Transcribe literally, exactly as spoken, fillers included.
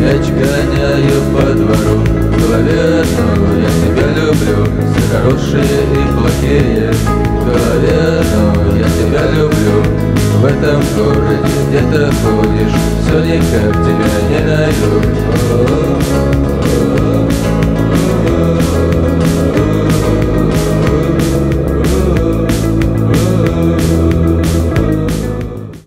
Мяч гоняю по двору, в голове одно: я тебя люблю. Все хорошие и плохие в голове одно: я тебя люблю. В этом городе где-то ходишь, все никак тебя